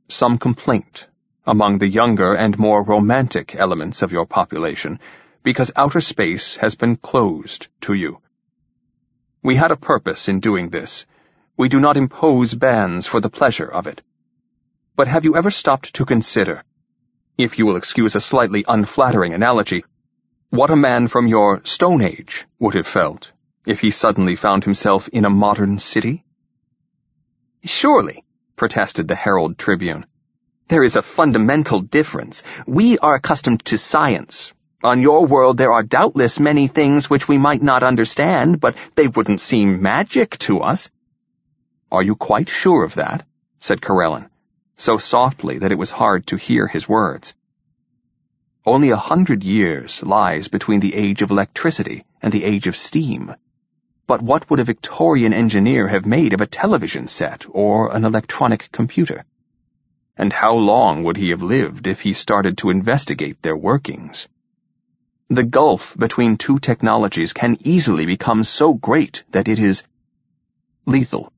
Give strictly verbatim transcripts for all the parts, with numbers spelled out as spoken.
some complaint among the younger and more romantic elements of your population, because outer space has been closed to you. We had a purpose in doing this. We do not impose bans for the pleasure of it. But have you ever stopped to consider, if you will excuse a slightly unflattering analogy, what a man from your Stone Age would have felt if he suddenly found himself in a modern city? Surely, protested the Herald Tribune. There is a fundamental difference. We are accustomed to science. On your world there are doubtless many things which we might not understand, but they wouldn't seem magic to us. Are you quite sure of that? Said Corellin, so softly that it was hard to hear his words. Only a hundred years lies between the age of electricity and the age of steam. But what would a Victorian engineer have made of a television set or an electronic computer? And how long would he have lived if he started to investigate their workings? The gulf between two technologies can easily become so great that it is lethal.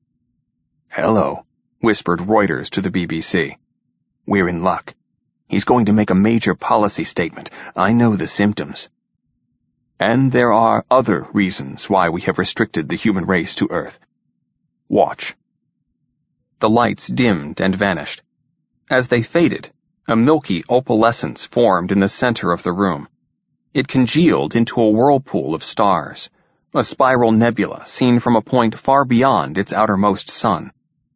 Hello, whispered Reuters to the B B C. We're in luck. He's going to make a major policy statement. I know the symptoms. And there are other reasons why we have restricted the human race to Earth. Watch. The lights dimmed and vanished. As they faded, a milky opalescence formed in the center of the room. It congealed into a whirlpool of stars, a spiral nebula seen from a point far beyond its outermost sun.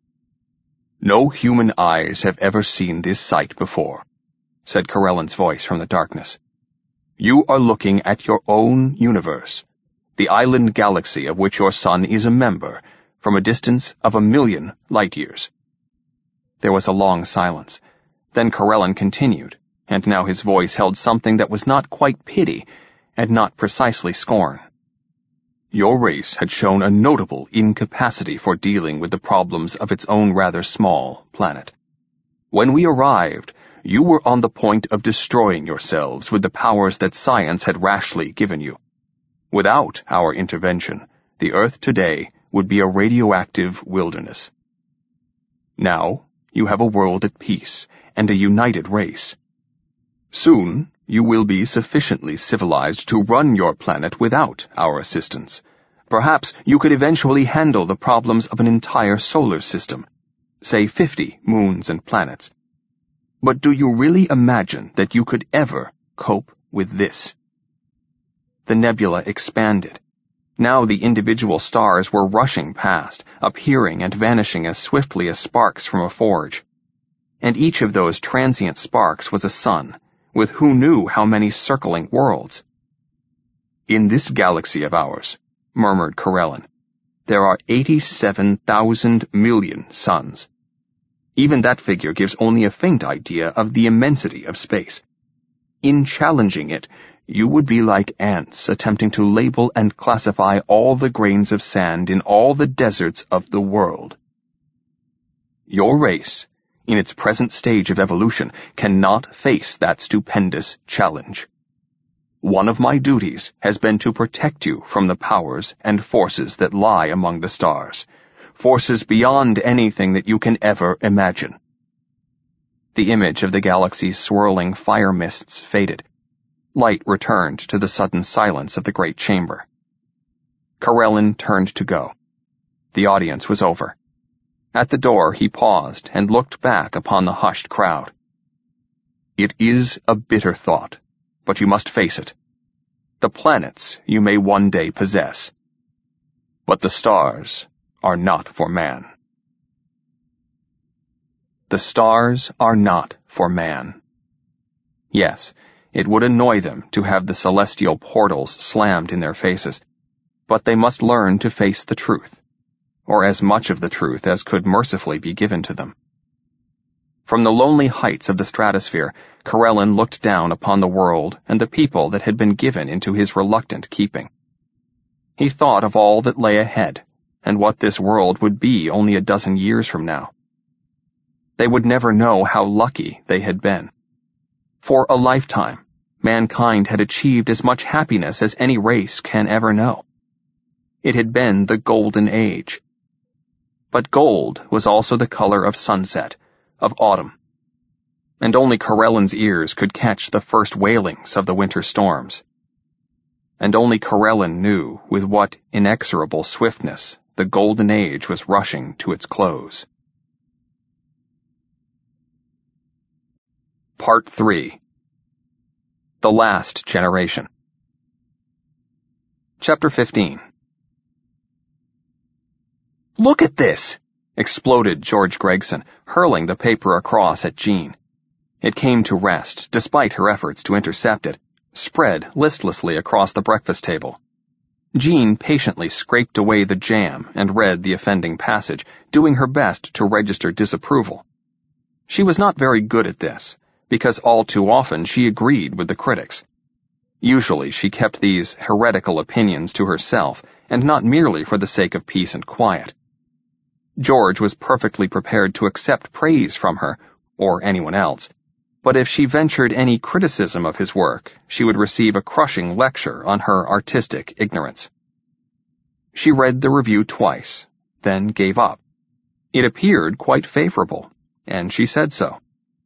No human eyes have ever seen this sight before, said Corellin's voice from the darkness. You are looking at your own universe, the island galaxy of which your sun is a member, from a distance of a million light-years. There was a long silence. Then Corellin continued, and now his voice held something that was not quite pity, and not precisely scorn. Your race had shown a notable incapacity for dealing with the problems of its own rather small planet. When we arrived, you were on the point of destroying yourselves with the powers that science had rashly given you. Without our intervention, the Earth today would be a radioactive wilderness. Now, you have a world at peace and a united race. Soon, you will be sufficiently civilized to run your planet without our assistance. Perhaps you could eventually handle the problems of an entire solar system, say fifty moons and planets. But do you really imagine that you could ever cope with this? The nebula expanded. Now the individual stars were rushing past, appearing and vanishing as swiftly as sparks from a forge. And each of those transient sparks was a sun, with who knew how many circling worlds. In this galaxy of ours, murmured Corellin, there are eighty-seven thousand million suns. Even that figure gives only a faint idea of the immensity of space. In challenging it, you would be like ants attempting to label and classify all the grains of sand in all the deserts of the world. Your race, in its present stage of evolution, cannot face that stupendous challenge. One of my duties has been to protect you from the powers and forces that lie among the stars, forces beyond anything that you can ever imagine. The image of the galaxy's swirling fire mists faded. Light returned to the sudden silence of the great chamber. Corellin turned to go. The audience was over. At the door he paused and looked back upon the hushed crowd. It is a bitter thought, but you must face it. The planets you may one day possess, but the stars are not for man. The stars are not for man. Yes, it would annoy them to have the celestial portals slammed in their faces, but they must learn to face the truth, or as much of the truth as could mercifully be given to them. From the lonely heights of the stratosphere, Corellin looked down upon the world and the people that had been given into his reluctant keeping. He thought of all that lay ahead, and what this world would be only a dozen years from now. They would never know how lucky they had been. For a lifetime, mankind had achieved as much happiness as any race can ever know. It had been the golden age. But gold was also the color of sunset, of autumn. And only Corellan's ears could catch the first wailings of the winter storms. And only Corellan knew with what inexorable swiftness the Golden Age was rushing to its close. Part three. The Last Generation. Chapter fifteen. "Look at this!" exploded George Gregson, hurling the paper across at Jean. It came to rest, despite her efforts to intercept it, spread listlessly across the breakfast table. Jean patiently scraped away the jam and read the offending passage, doing her best to register disapproval. She was not very good at this, because all too often she agreed with the critics. Usually she kept these heretical opinions to herself, and not merely for the sake of peace and quiet. George was perfectly prepared to accept praise from her, or anyone else, but if she ventured any criticism of his work, she would receive a crushing lecture on her artistic ignorance. She read the review twice, then gave up. It appeared quite favorable, and she said so.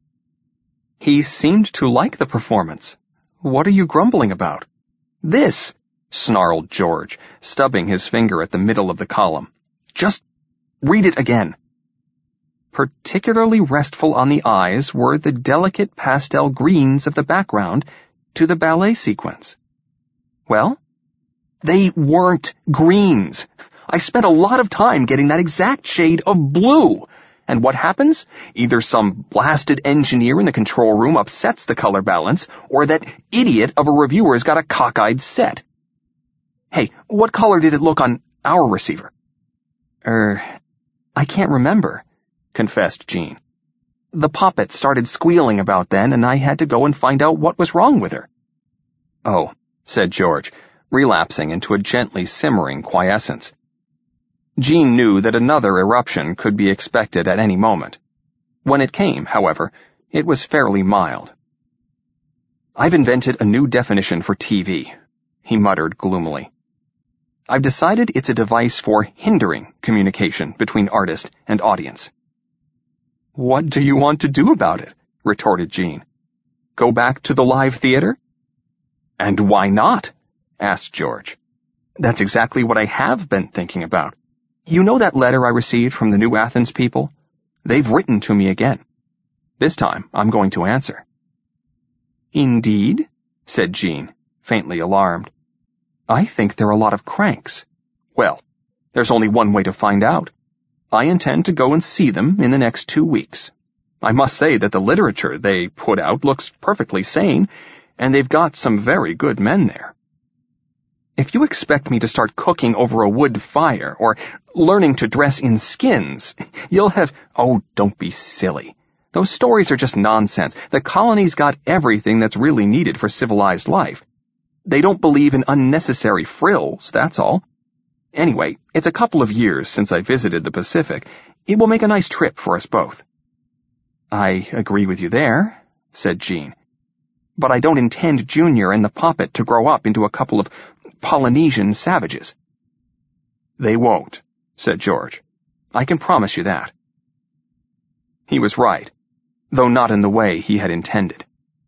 "He seemed to like the performance. What are you grumbling about?" "This," snarled George, stubbing his finger at the middle of the column. "Just read it again." "Particularly restful on the eyes were the delicate pastel greens of the background to the ballet sequence." "Well?" "They weren't greens. I spent a lot of time getting that exact shade of blue. And what happens? Either some blasted engineer in the control room upsets the color balance, or that idiot of a reviewer's got a cockeyed set. Hey, what color did it look on our receiver?" Er, I can't remember," confessed Jean. "The poppet started squealing about then, and I had to go and find out what was wrong with her." "Oh," said George, relapsing into a gently simmering quiescence. Jean knew that another eruption could be expected at any moment. When it came, however, it was fairly mild. "I've invented a new definition for T V," he muttered gloomily. "I've decided it's a device for hindering communication between artist and audience." "What do you want to do about it?" retorted Jean. "Go back to the live theater?" "And why not?" asked George. "That's exactly what I have been thinking about. You know that letter I received from the New Athens people? They've written to me again. This time I'm going to answer." "Indeed?" said Jean, faintly alarmed. "I think they're a lot of cranks." "Well, there's only one way to find out. I intend to go and see them in the next two weeks. I must say that the literature they put out looks perfectly sane, and they've got some very good men there. If you expect me to start cooking over a wood fire or learning to dress in skins, you'll have— Oh, don't be silly. Those stories are just nonsense. The colony's got everything that's really needed for civilized life. They don't believe in unnecessary frills, that's all. Anyway, it's a couple of years since I visited the Pacific. It will make a nice trip for us both." "I agree with you there," said Jean. "But I don't intend Junior and the poppet to grow up into a couple of Polynesian savages." "They won't," said George. "I can promise you that." He was right, though not in the way he had intended.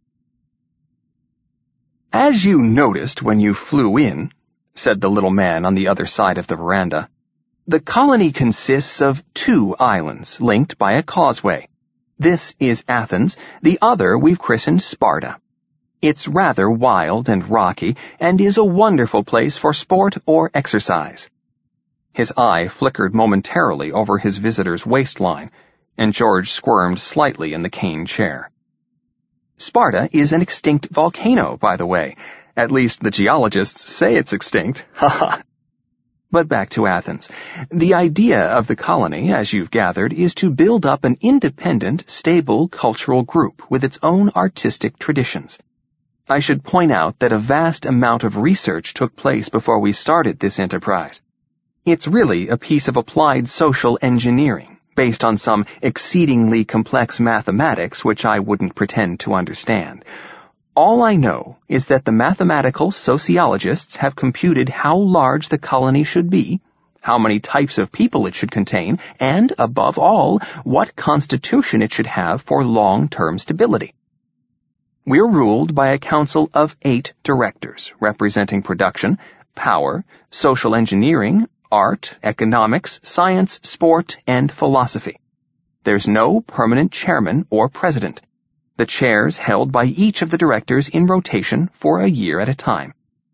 "As you noticed when you flew in," said the little man on the other side of the veranda, "the colony consists of two islands linked by a causeway. This is Athens, the other we've christened Sparta. It's rather wild and rocky, and is a wonderful place for sport or exercise." His eye flickered momentarily over his visitor's waistline, and George squirmed slightly in the cane chair. "Sparta is an extinct volcano, by the way. At least the geologists say it's extinct. Ha ha. But back to Athens. The idea of the colony, as you've gathered, is to build up an independent, stable cultural group with its own artistic traditions. I should point out that a vast amount of research took place before we started this enterprise. It's really a piece of applied social engineering, based on some exceedingly complex mathematics which I wouldn't pretend to understand. All I know is that the mathematical sociologists have computed how large the colony should be, how many types of people it should contain, and, above all, what constitution it should have for long-term stability. We're ruled by a council of eight directors, representing production, power, social engineering, art, economics, science, sport, and philosophy. There's no permanent chairman or president. The chairs held by each of the directors in rotation for a year at a time.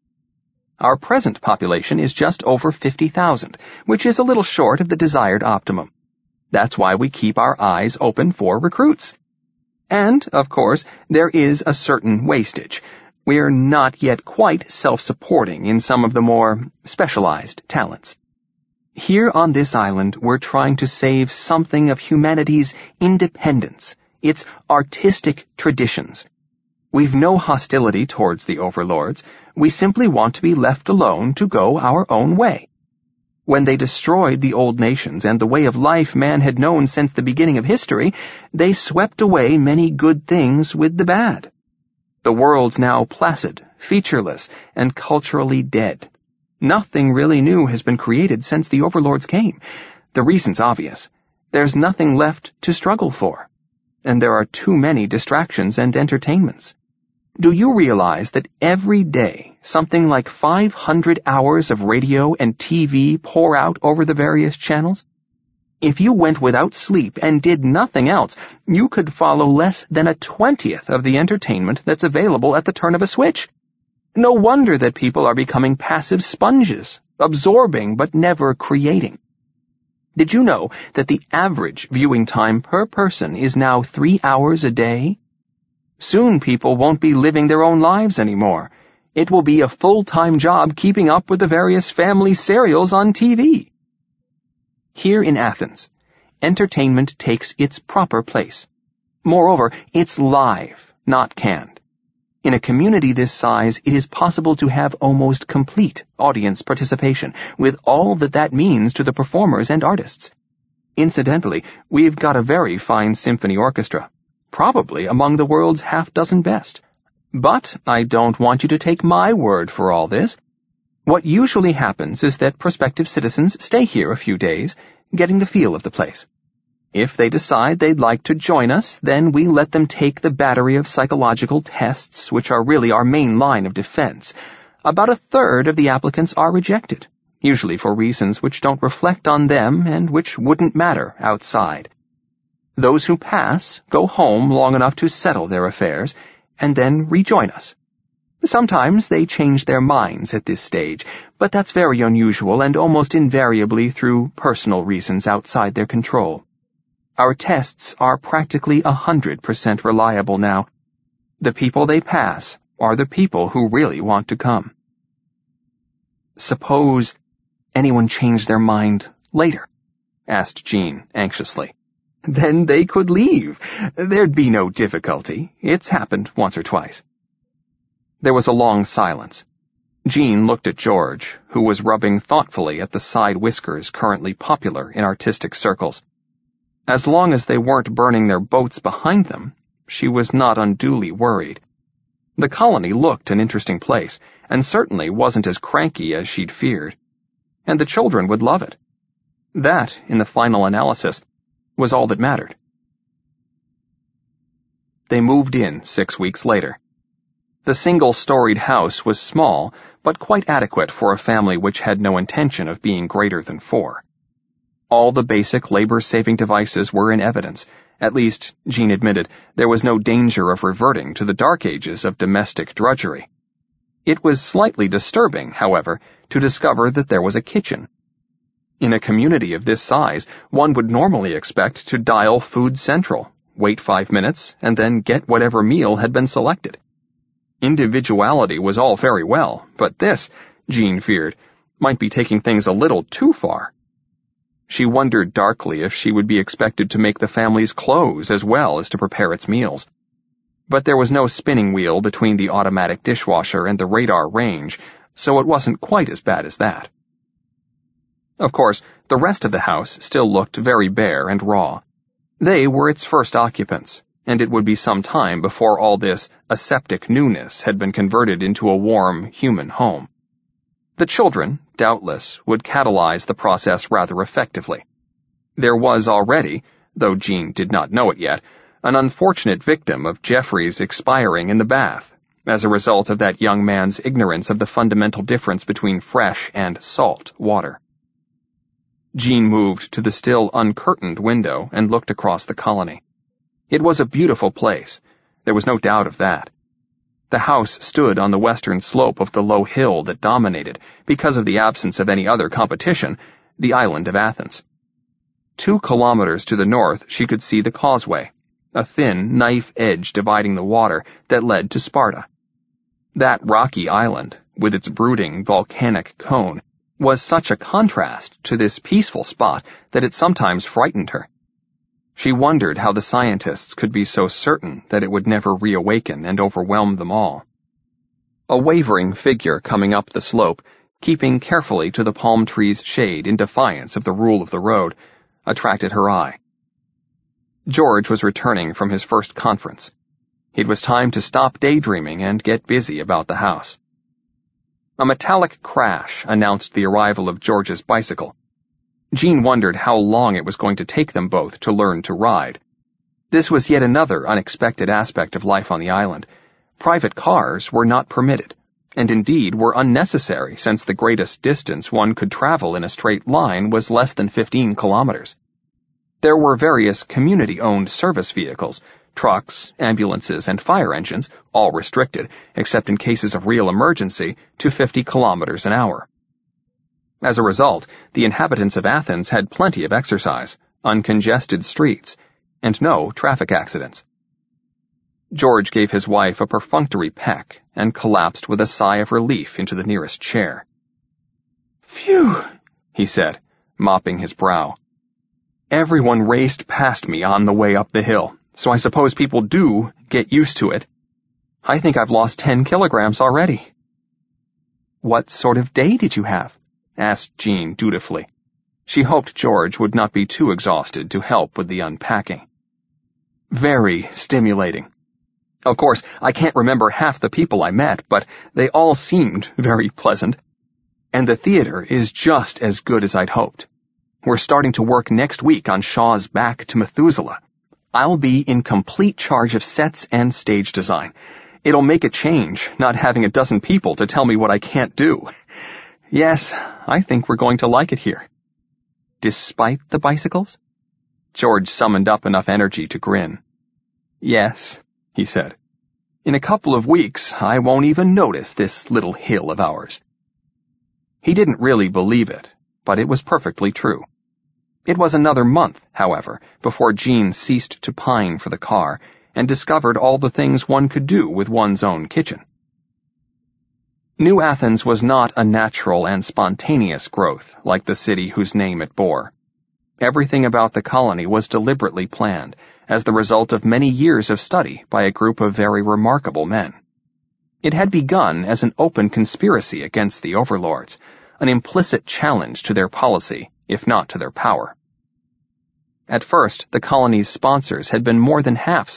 Our present population is just over fifty thousand, which is a little short of the desired optimum. That's why we keep our eyes open for recruits. And, of course, there is a certain wastage. We're not yet quite self-supporting in some of the more specialized talents. Here on this island, we're trying to save something of humanity's independence, its artistic traditions. We've no hostility towards the overlords. We simply want to be left alone to go our own way. When they destroyed the old nations and the way of life man had known since the beginning of history, they swept away many good things with the bad. The world's now placid, featureless, and culturally dead. Nothing really new has been created since the overlords came. The reason's obvious. There's nothing left to struggle for. And there are too many distractions and entertainments. Do you realize that every day something like five hundred hours of radio and T V pour out over the various channels? If you went without sleep and did nothing else, you could follow less than a twentieth of the entertainment that's available at the turn of a switch. No wonder that people are becoming passive sponges, absorbing but never creating. Did you know that the average viewing time per person is now three hours a day? Soon people won't be living their own lives anymore. It will be a full-time job keeping up with the various family serials on T V. Here in Athens, entertainment takes its proper place. Moreover, it's live, not canned. In a community this size, it is possible to have almost complete audience participation, with all that that means to the performers and artists. Incidentally, we've got a very fine symphony orchestra, probably among the world's half-dozen best. But I don't want you to take my word for all this. What usually happens is that prospective citizens stay here a few days, getting the feel of the place. If they decide they'd like to join us, then we let them take the battery of psychological tests, which are really our main line of defense. About a third of the applicants are rejected, usually for reasons which don't reflect on them and which wouldn't matter outside. Those who pass go home long enough to settle their affairs, and then rejoin us. Sometimes they change their minds at this stage, but that's very unusual and almost invariably through personal reasons outside their control. Our tests are practically a hundred percent reliable now. The people they pass are the people who really want to come. Suppose anyone changed their mind later, asked Jean anxiously. Then they could leave. There'd be no difficulty. It's happened once or twice. There was a long silence. Jean looked at George, who was rubbing thoughtfully at the side whiskers currently popular in artistic circles. As long as they weren't burning their boats behind them, she was not unduly worried. The colony looked an interesting place, and certainly wasn't as cranky as she'd feared. And the children would love it. That, in the final analysis, was all that mattered. They moved in six weeks later. The single-storied house was small, but quite adequate for a family which had no intention of being greater than four. All the basic labor-saving devices were in evidence. At least, Jean admitted, there was no danger of reverting to the dark ages of domestic drudgery. It was slightly disturbing, however, to discover that there was a kitchen. In a community of this size, one would normally expect to dial Food Central, wait five minutes, and then get whatever meal had been selected. Individuality was all very well, but this, Jean feared, might be taking things a little too far. She wondered darkly if she would be expected to make the family's clothes as well as to prepare its meals. But there was no spinning wheel between the automatic dishwasher and the radar range, so it wasn't quite as bad as that. Of course, the rest of the house still looked very bare and raw. They were its first occupants, and it would be some time before all this aseptic newness had been converted into a warm, human home. The children, doubtless, would catalyze the process rather effectively. There was already, though Jean did not know it yet, an unfortunate victim of Jeffrey's expiring in the bath, as a result of that young man's ignorance of the fundamental difference between fresh and salt water. Jean moved to the still uncurtained window and looked across the colony. It was a beautiful place. There was no doubt of that. The house stood on the western slope of the low hill that dominated, because of the absence of any other competition, the island of Athens. Two kilometers to the north she could see the causeway, a thin knife edge dividing the water that led to Sparta. That rocky island, with its brooding volcanic cone, was such a contrast to this peaceful spot that it sometimes frightened her. She wondered how the scientists could be so certain that it would never reawaken and overwhelm them all. A wavering figure coming up the slope, keeping carefully to the palm tree's shade in defiance of the rule of the road, attracted her eye. George was returning from his first conference. It was time to stop daydreaming and get busy about the house. A metallic crash announced the arrival of George's bicycle. Jean wondered how long it was going to take them both to learn to ride. This was yet another unexpected aspect of life on the island. Private cars were not permitted, and indeed were unnecessary since the greatest distance one could travel in a straight line was less than fifteen kilometers. There were various community-owned service vehicles, trucks, ambulances, and fire engines, all restricted, except in cases of real emergency, to fifty kilometers an hour. As a result, the inhabitants of Athens had plenty of exercise, uncongested streets, and no traffic accidents. George gave his wife a perfunctory peck and collapsed with a sigh of relief into the nearest chair. "Phew," he said, mopping his brow. "Everyone raced past me on the way up the hill, so I suppose people do get used to it. I think I've lost ten kilograms already." "What sort of day did you have?" asked Jean dutifully. She hoped George would not be too exhausted to help with the unpacking. "Very stimulating. Of course, I can't remember half the people I met, but they all seemed very pleasant. And the theater is just as good as I'd hoped. We're starting to work next week on Shaw's Back to Methuselah. I'll be in complete charge of sets and stage design. It'll make a change, not having a dozen people to tell me what I can't do. Yes, I think we're going to like it here." "Despite the bicycles?" George summoned up enough energy to grin. "Yes," he said. "In a couple of weeks, I won't even notice this little hill of ours." He didn't really believe it, but it was perfectly true. It was another month, however, before Jean ceased to pine for the car and discovered all the things one could do with one's own kitchen. New Athens was not a natural and spontaneous growth like the city whose name it bore. Everything about the colony was deliberately planned, as the result of many years of study by a group of very remarkable men. It had begun as an open conspiracy against the overlords, an implicit challenge to their policy, if not to their power. At first, the colony's sponsors had been more than half